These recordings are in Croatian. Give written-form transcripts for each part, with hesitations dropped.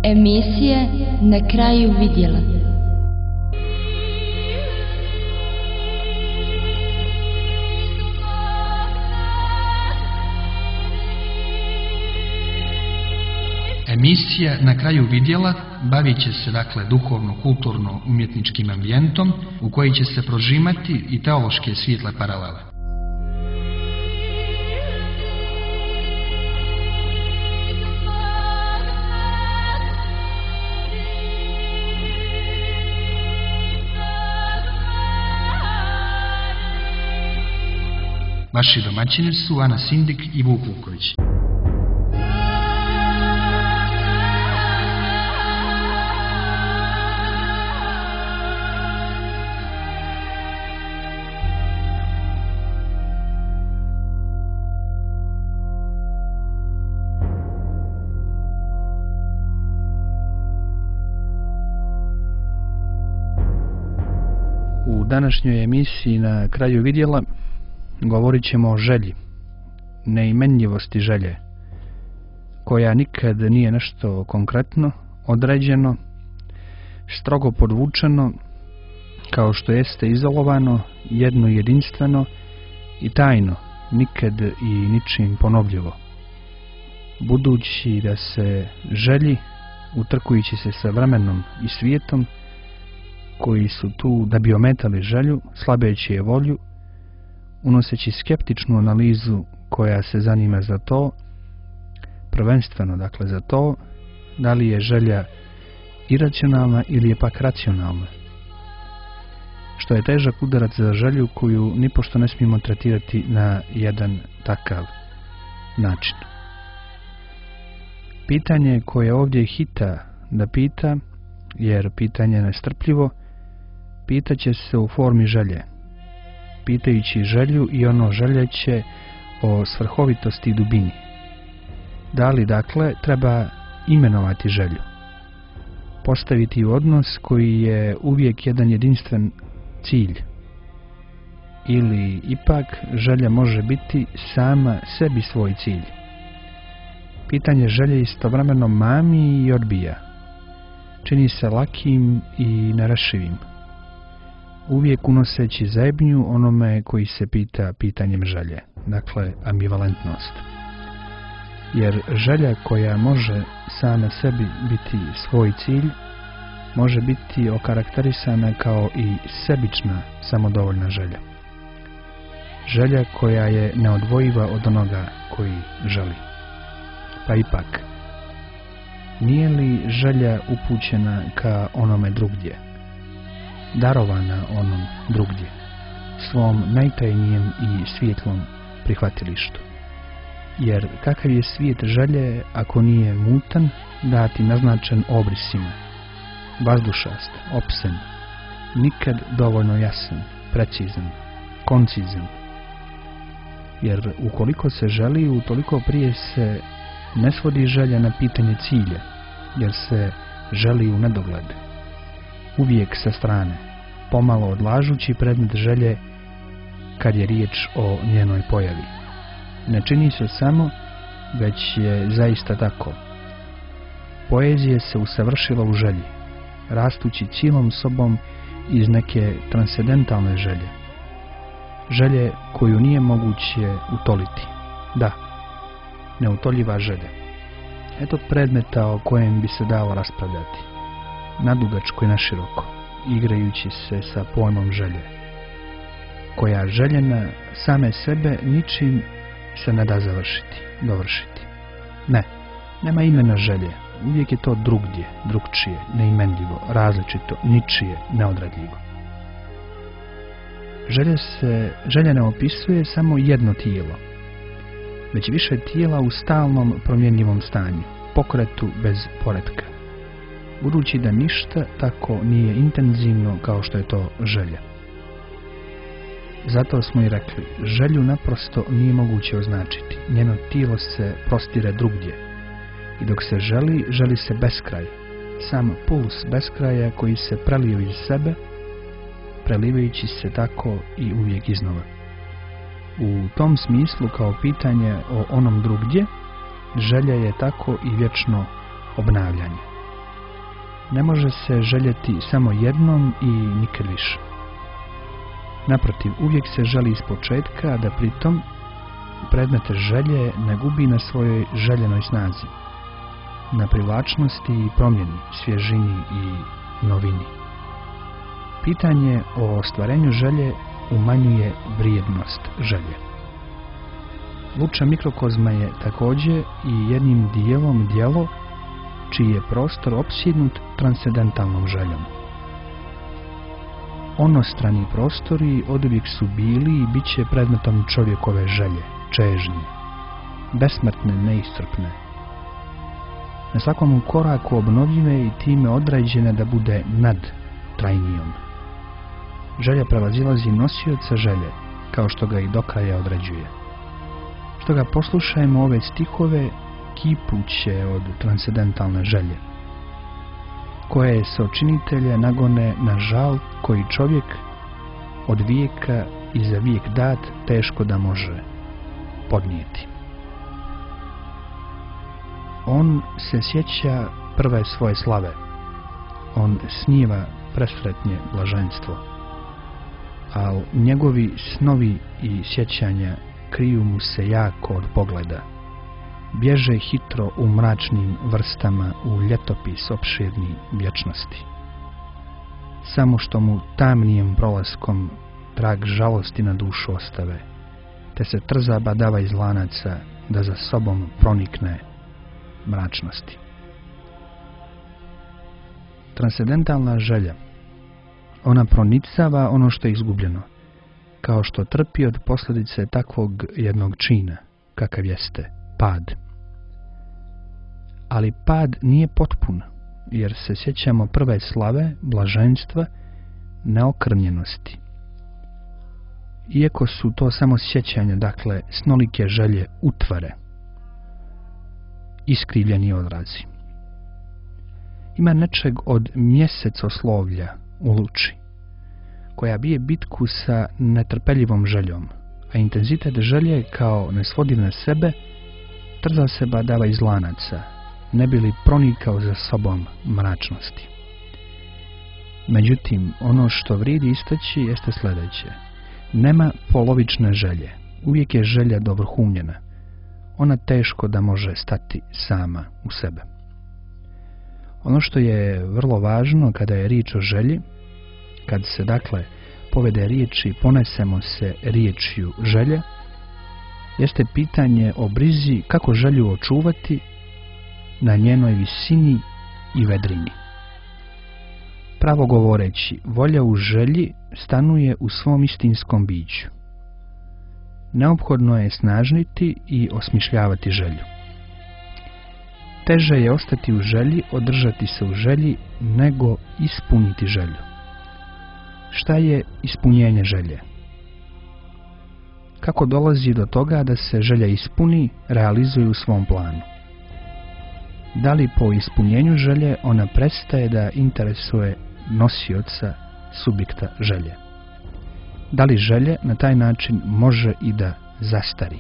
Emisije Na kraju vidjela. Emisija Na kraju vidjela bavit će se duhovno-kulturno-umjetničkim ambijentom u koji će se prožimati i teološke svijetle paralele. Vaši domaćini su Ana Sindik i Vuk Vuković. U današnjoj emisiji Na kraju vidjela govorit ćemo o želji, neimenljivosti želje, koja nikad nije nešto konkretno, određeno, strogo podvučeno, kao što jeste izolovano, jedno jedinstveno i tajno, nikad i ničim ponovljivo. Budući da se želji, utrkujući se sa vremenom i svijetom, koji su tu da bi ometali želju, slabeći je volju, unoseći skeptičnu analizu koja se zanima za to, prvenstveno za to, da li je želja iracionalna ili je pak racionalna. Što je težak udarac za želju koju nipošto ne smijemo tretirati na jedan takav način. Pitanje koje ovdje hita da pita, jer pitanje je nestrpljivo, pitaće se u formi želje. Pitajući želju i ono željeće o svrhovitosti i dubini. Da li treba imenovati želju? Postaviti u odnos koji je uvijek jedan jedinstven cilj? Ili ipak želja može biti sama sebi svoj cilj? Pitanje želje istovremeno mami i odbija. Čini se lakim i nerešivim, uvijek unoseći zebnju onome koji se pita pitanjem želje, ambivalentnost. Jer želja koja može sama sebi biti svoj cilj, može biti okarakterisana kao i sebična, samodovoljna želja. Želja koja je neodvojiva od onoga koji želi. Pa ipak, nije li želja upućena ka onome drugdje, darovana onom drugdje, svom najtajnijem i svjetlom prihvatilištu? Jer kakav je svijet želje ako nije mutan, dati naznačen obrisima, vazdušast, opsen, nikad dovoljno jasan, precizan, koncizan? Jer ukoliko se želi, utoliko prije se ne svodi želja na pitanje cilja, jer se želi u nedogled, uvijek sa strane, pomalo odlažući predmet želje kad je riječ o njenoj pojavi. Ne čini se samo, već je zaista tako. Poezija se usavršila u želji, rastući cijelom sobom iz neke transcendentalne želje. Želje koju nije moguće utoliti. Da, neutoljiva želja. Eto predmeta o kojem bi se dalo raspravljati, nadugačko i naširoko, igrajući se sa pojmom želje, koja željena same sebe ničim se ne da dovršiti. Ne, nema imena želje, uvijek je to drugdje, drugčije, neimenljivo, različito, ničije, neodradljivo. Želja ne opisuje samo jedno tijelo, već više tijela u stalnom promjenjivom stanju, pokretu bez poretka, budući da ništa tako nije intenzivno kao što je to želja. Zato smo i rekli, želju naprosto nije moguće označiti, njeno tijelo se prostire drugdje i dok se želi se beskraj, sam puls beskraja koji se prelio iz sebe, prelivajući se tako i uvijek iznova. U tom smislu, kao pitanje o onom drugdje, želja je tako i vječno obnavljanje. ne može se željeti samo jednom i nikad više. Naprotiv, uvijek se želi iz početka, da pritom predmet želje ne gubi na svojoj željenoj snazi, na privlačnosti i promjeni, svježini i novini. Pitanje o ostvarenju želje umanjuje vrijednost želje. Luča mikrokozma je također i jednim dijelom djelo čiji je prostor opsjednut transcendentalnom željom. Onostrani prostori oduvijek su bili i bit će predmetom čovjekove želje, čežnje, besmrtne, neiscrpne. Na svakom koraku obnovljive i time određene da bude nad trajnijom. Želja prevazilazi nosioca želje, kao što ga i do kraja određuje. Stoga poslušajmo ove stihove kipuće od transcendentalne želje, koje se očinitelje nagone na žal koji čovjek od vijeka i za vijek dat teško da može podnijeti. On se sjeća prve svoje slave, on snijeva presretnje blaženstvo, a njegovi snovi i sjećanja kriju mu se jako od pogleda, bježe hitro u mračnim vrstama u ljetopis opširni vječnosti. Samo što mu tamnijem prolaskom trag žalosti na dušu ostave, te se trza badava iz lanaca da za sobom pronikne mračnosti. Transcendentalna želja, ona pronicava ono što je izgubljeno, kao što trpi od posljedice takvog jednog čina, kakav jeste pad. Ali pad nije potpun, jer se sjećamo prve slave, blaženstva, neokrnjenosti. Iako su to samo sjećanja, dakle, snolike želje utvare, iskrivljeni odrazi. Ima nečeg od mjesecoslovlja u luči, koja bije bitku sa netrpeljivom željom, a intenzitet želje kao nesvodiv na sebe trza se badava iz lanaca, ne bi li pronikao za sobom mračnosti. Međutim, ono što vrijedi istaći jeste sljedeće. Nema polovične želje, uvijek je želja dovrhunjena. Ona teško da može stati sama u sebe. Ono što je vrlo važno kada je riječ o želji, kad se dakle povede riječ i ponesemo se riječju želje, jeste pitanje o brizi kako želju očuvati na njenoj visini i vedrini. Pravo govoreći, volja u želji stanuje u svom istinskom biću. Neophodno je snažniti i osmišljavati želju. Teže je ostati u želji, održati se u želji, nego ispuniti želju. Šta je ispunjenje želje? Kako dolazi do toga da se želja ispuni, realizuje u svom planu? Da li po ispunjenju želje ona prestaje da interesuje nosioca, subjekta želje? Da li želje na taj način može i da zastari?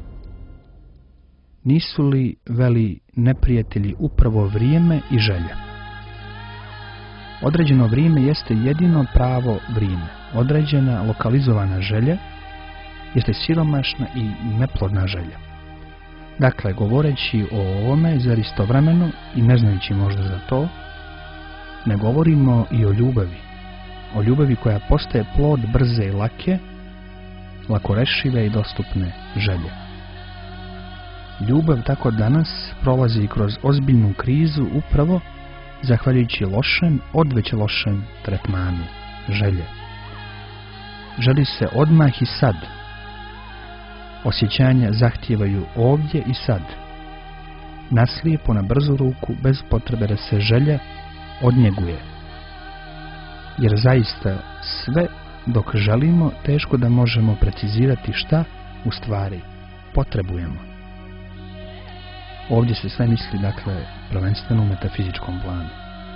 Nisu li veli neprijatelji upravo vrijeme i želja? Određeno vrijeme jeste jedino pravo vrijeme. Određena lokalizovana želja jeste siromašna i neplodna želja. Dakle, govoreći o ovome, zar istovremeno i ne znajući možda za to, ne govorimo i o ljubavi. O ljubavi koja postaje plod brze i lake, lakorešive i dostupne želje. Ljubav tako danas prolazi kroz ozbiljnu krizu upravo zahvaljujući lošem, odveć lošem tretmanu želje. Želi se odmah i sad. Osjećanja zahtijevaju ovdje i sad. Naslijepo na brzu ruku, bez potrebe da se želja odnjeguje. Jer zaista sve dok želimo, teško da možemo precizirati šta u stvari potrebujemo. Ovdje se sve misli, dakle, prvenstveno u metafizičkom planu.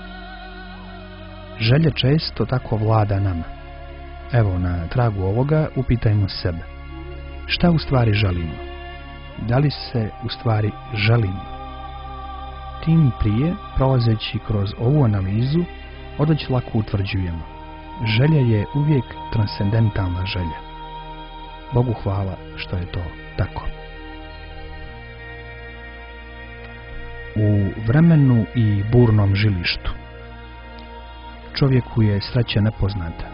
Želja često tako vlada nama. Evo, na tragu ovoga upitajmo sebe. Šta u stvari želimo? Da li se u stvari želimo? Tim prije, prolazeći kroz ovu analizu, odveć lako utvrđujemo. Želja je uvijek transcendentalna želja. Bogu hvala što je to tako. U vremenu i burnom žilištu čovjeku je sreća nepoznata.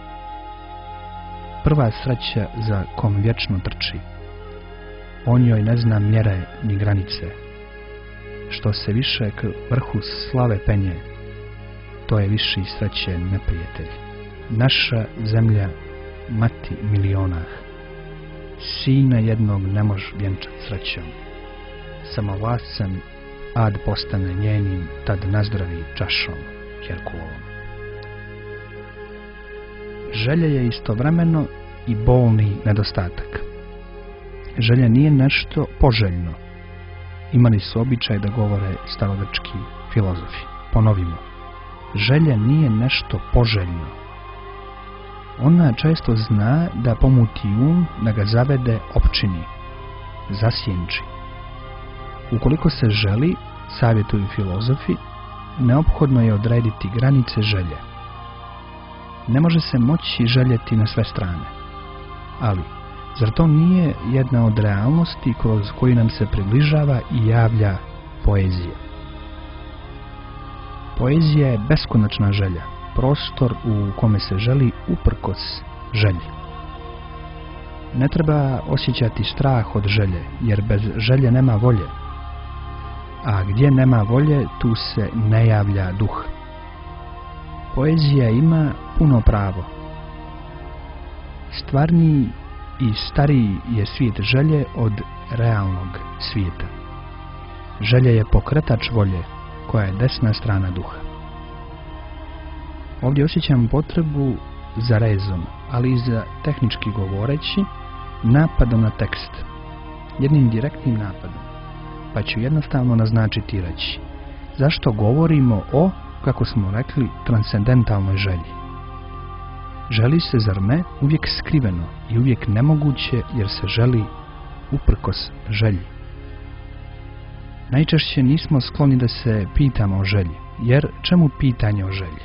Prva sreća za kom vječno trči. On joj ne zna mjere ni granice. Što se više k vrhu slave penje, to je viši sreće neprijatelj. Naša zemlja, mati milionah, sina jednog ne mož vjenčat srećom. Samovlascem ad postane njenim, tad nazdravi čašom Herkulovom. Želja je istovremeno i bolni nedostatak. Želja nije nešto poželjno. Imali su običaj da govore starogrčki filozofi. Ponovimo. Želja nije nešto poželjno. Ona često zna da pomuti da ga zavede opčini, zasjenči. Ukoliko se želi, savjetuju filozofi, neophodno je odrediti granice želje. Ne može se moći željeti na sve strane. Ali, zar to nije jedna od realnosti kroz koju nam se približava i javlja poezija? Poezija je beskonačna želja, prostor u kome se želi uprkos želji. Ne treba osjećati strah od želje, jer bez želje nema volje. A gdje nema volje, tu se ne javlja duh. Poezija ima puno pravo. Stvarniji i stariji je svijet želje od realnog svijeta. Želja je pokretač volje, koja je desna strana duha. Ovdje osjećam potrebu za rezom, ali i za tehnički govoreći, napadom na tekst. Jednim direktnim napadom. Pa ću jednostavno naznačiti i reći. Zašto govorimo o, kako smo rekli, transcendentalnoj želji? Želi se, zar ne, uvijek skriveno i uvijek nemoguće, jer se želi uprkos želji. Najčešće nismo skloni da se pitamo o želji, jer čemu pitanje o želji?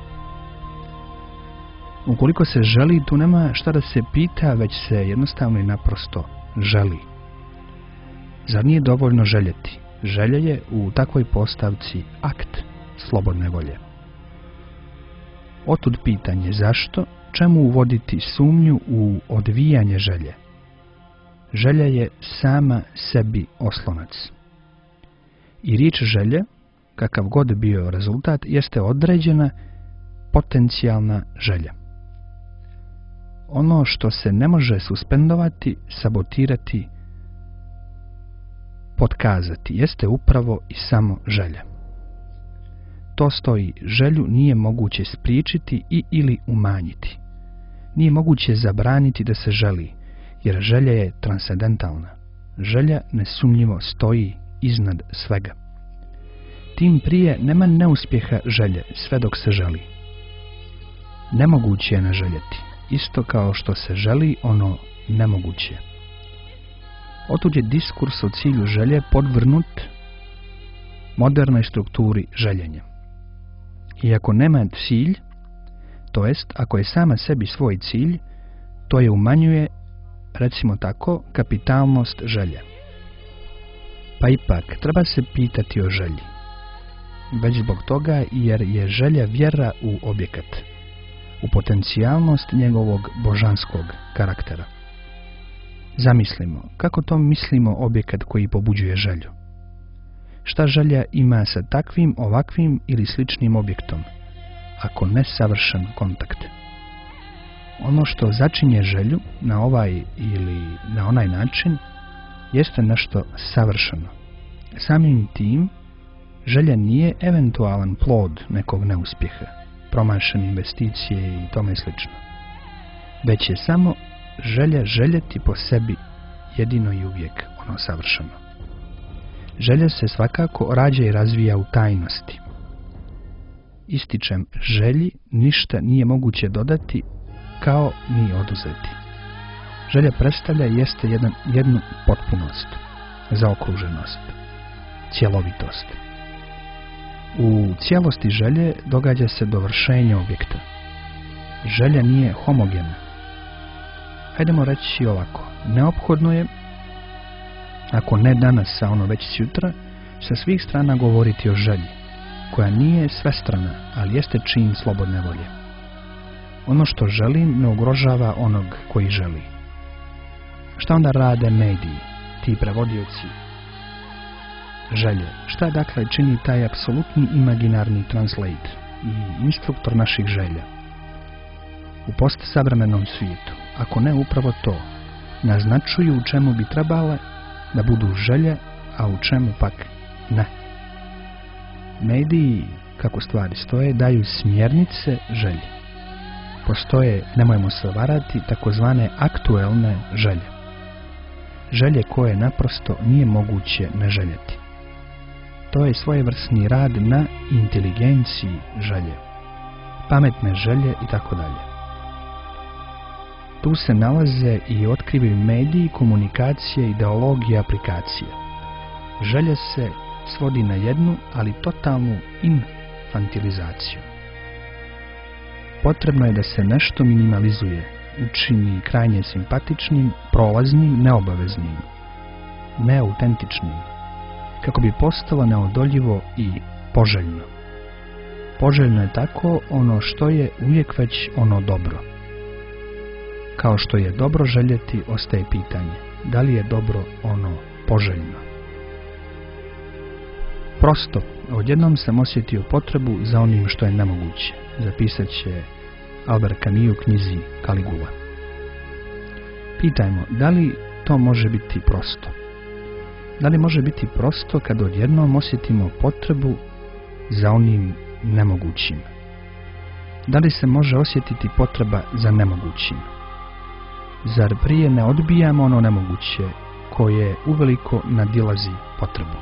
Ukoliko se želi, tu nema šta da se pita, već se jednostavno i naprosto želi. Zar nije dovoljno željeti? Želja je u takvoj postavci akt slobodne volje. Otud pitanje zašto, čemu uvoditi sumnju u odvijanje želje? Želja je sama sebi oslonac. I riječ želje, kakav god bio rezultat, jeste određena potencijalna želja. Ono što se ne može suspendovati, sabotirati, potkazati, jeste upravo i samo želja. To stoji, želju nije moguće spriječiti i ili umanjiti. Nije moguće zabraniti da se želi, jer želja je transcendentalna. Želja nesumnjivo stoji iznad svega. Tim prije nema neuspjeha želje sve dok se želi. Nemoguće je ne željeti, isto kao što se želi ono nemoguće. Otud je diskurs o cilju želje podvrnut modernoj strukturi željenja. I ako nema cilj, to jest ako je sama sebi svoj cilj, to je umanjuje, recimo tako, kapitalnost želje. Pa ipak, treba se pitati o želji. Već zbog toga jer je želja vjera u objekat, u potencijalnost njegovog božanskog karaktera. Zamislimo, kako to mislimo objekat koji pobuđuje želju? Šta želja ima sa takvim, ovakvim ili sličnim objektom, ako ne savršen kontakt? Ono što začinje želju na ovaj ili na onaj način jeste nešto savršeno. Samim tim, želja nije eventualan plod nekog neuspjeha, promašene investicije i tome slično. Već je samo želja željeti po sebi jedino i uvijek ono savršeno. Želja se svakako rađa i razvija u tajnosti. Ističem, želji ništa nije moguće dodati kao ni oduzeti. Želja predstavlja jeste jednu potpunost, zaokruženost, cjelovitost. U cijelosti želje događa se dovršenje objekta. Želja nije homogena. Hajdemo reći ovako, neophodno je, ako ne danas, a ono već sutra, sa svih strana govoriti o želji, koja nije svestrana, ali jeste čin slobodne volje. Ono što želim ne ugrožava onog koji želi. Šta onda rade mediji, ti prevodioci želje? Šta dakle čini taj apsolutni imaginarni translate i instruktor naših želja? U postsavremenom svijetu, ako ne upravo to, naznačuju u čemu bi trebale da budu želje, a u čemu pak ne. Mediji, kako stvari stoje, daju smjernice želji. Postoje, nemojmo se varati, takozvane aktuelne želje. Želje koje naprosto nije moguće ne željeti. To je svojevrsni rad na inteligenciji želje, pametne želje i tako dalje. Tu se nalaze i otkrivaju mediji, komunikacije, ideologije, aplikacije. Želja se svodi na jednu, ali totalnu infantilizaciju. Potrebno je da se nešto minimalizuje, učini krajnje simpatičnim, prolaznim, neobaveznim, neautentičnim, kako bi postalo neodoljivo i poželjno. Poželjno je tako ono što je uvijek već ono dobro. Kao što je dobro željeti, ostaje pitanje, da li je dobro ono poželjno. Prosto, odjednom sam osjetio potrebu za onim što je nemoguće, zapisat će Albert Camus u knjizi Caligula. Pitajmo, da li to može biti prosto? Da li može biti prosto kad odjednom osjetimo potrebu za onim nemogućim? Da li se može osjetiti potreba za nemogućim? Zar prije ne odbijamo ono nemoguće koje uveliko nadilazi potrebu?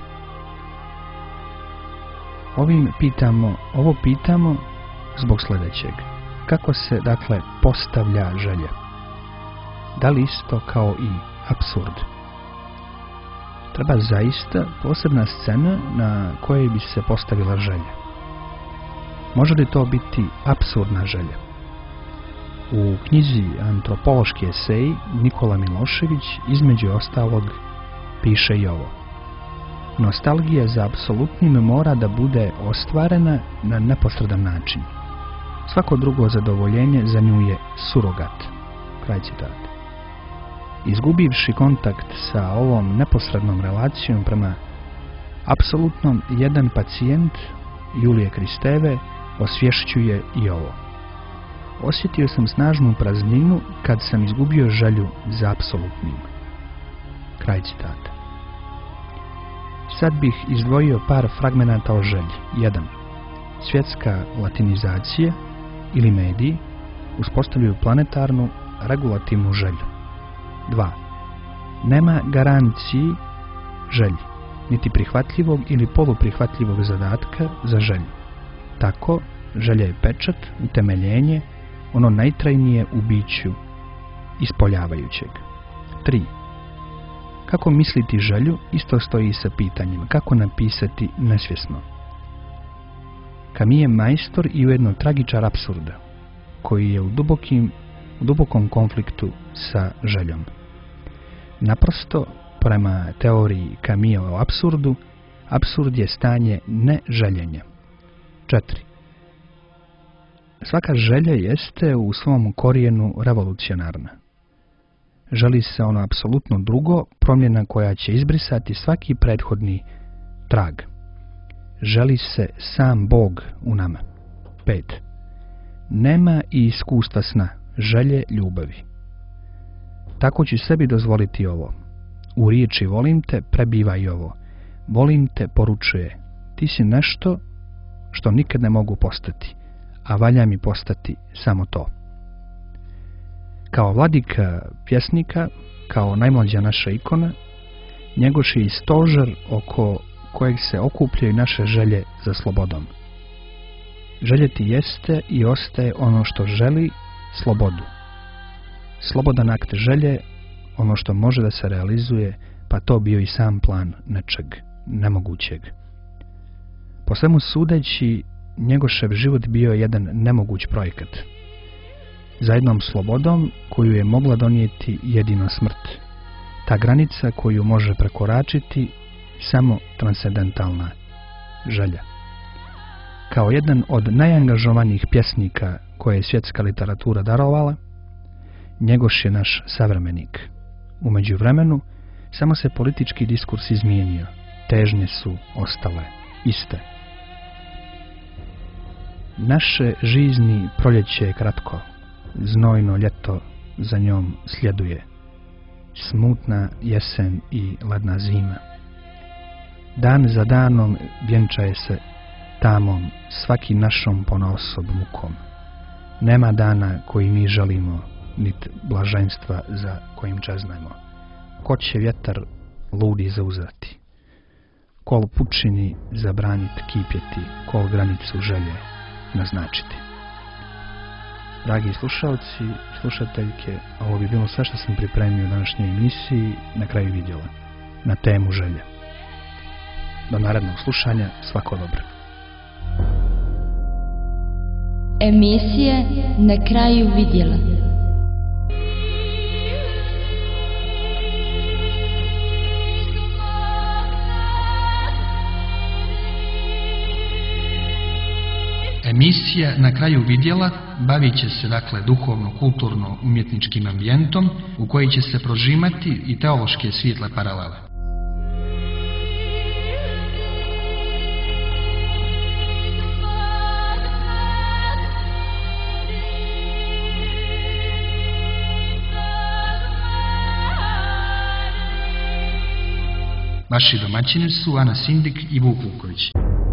Ovo pitamo zbog sljedećeg. Kako se, dakle, postavlja želja? Da li isto kao i apsurd? Treba zaista posebna scena na kojoj bi se postavila želja. Može li to biti apsurdna želja? U knjizi Antropološki esej Nikola Milošević između ostalog piše i ovo. Nostalgija za apsolutnim mora da bude ostvarena na neposredan način. Svako drugo zadovoljenje za nju je surogat. Kraj citata. Izgubivši kontakt sa ovom neposrednom relacijom prema apsolutnom, jedan pacijent Julije Kristeve osvješćuje i ovo. Osjetio sam snažnu prazninu kad sam izgubio želju za apsolutnim. Kraj citata. Sad bih izdvojio par fragmenata o želji. 1. Svjetska latinizacija ili mediji uspostavljaju planetarnu regulativnu želju. 2. Nema garanciji želji, niti prihvatljivog ili poluprihvatljivog zadatka za želju. Tako, želja je pečat, utemeljenje, ono najtrajnije u biću ispoljavajućeg. 3. Kako misliti želju isto stoji sa pitanjem kako napisati nesvjesno. Camus je majstor i ujedno tragičar apsurda, koji je u dubokom konfliktu sa željom. Naprosto, prema teoriji Camusa o apsurdu, apsurd je stanje neželjenja. 4. Svaka želja jeste u svom korijenu revolucionarna. Želi se ono apsolutno drugo, promjena koja će izbrisati svaki prethodni trag. Želi se sam Bog u nama. 5. Nema i iskustva sna, želje, ljubavi. Tako ću sebi dozvoliti ovo. U riječi volim te prebiva i ovo. Volim te poručuje, ti si nešto što nikad ne mogu postati, a valja mi postati samo to. Kao vladika pjesnika, kao najmlađa naša ikona, njegoš je i stožer oko kojeg se okupljaju naše želje za slobodom. Željeti jeste i ostaje ono što želi slobodu. Slobodan akt želje, ono što može da se realizuje, pa to bio i sam plan nečeg nemogućeg. Po svemu sudeći, Njegošev život bio je jedan nemoguć projekat. Za jednom slobodom koju je mogla donijeti jedino smrt. Ta granica koju može prekoračiti samo transcendentalna želja. Kao jedan od najangažovanijih pjesnika koje je svjetska literatura darovala, Njegoš je naš savremenik. U međuvremenu samo se politički diskurs izmijenio, težnje su ostale iste. Naše žizni proljeće je kratko, znojno ljeto za njom sljeduje, smutna jesen i ladna zima. Dan za danom vjenčaje se tamom, svaki našom ponaosob mukom. Nema dana koji mi želimo, nit blaženstva za kojim čeznemo. Ko će vjetar ludi zauzeti, kol pučini zabranit kipjeti, kol granicu želje naznačiti. Dragi slušalci, slušateljke, ovo bi bilo sve što sam pripremio u današnjoj emisiji Na kraju vidjela, na temu želje. Do narednog slušanja, svako dobro. Emisije Na kraju vidjela. Emisija Na kraju vidjela bavit će se dakle duhovno-kulturno-umjetničkim ambijentom u koji će se prožimati i teološke svijetle paralele. Vaši domaćini su Ana Sindik i Vuk Vuković.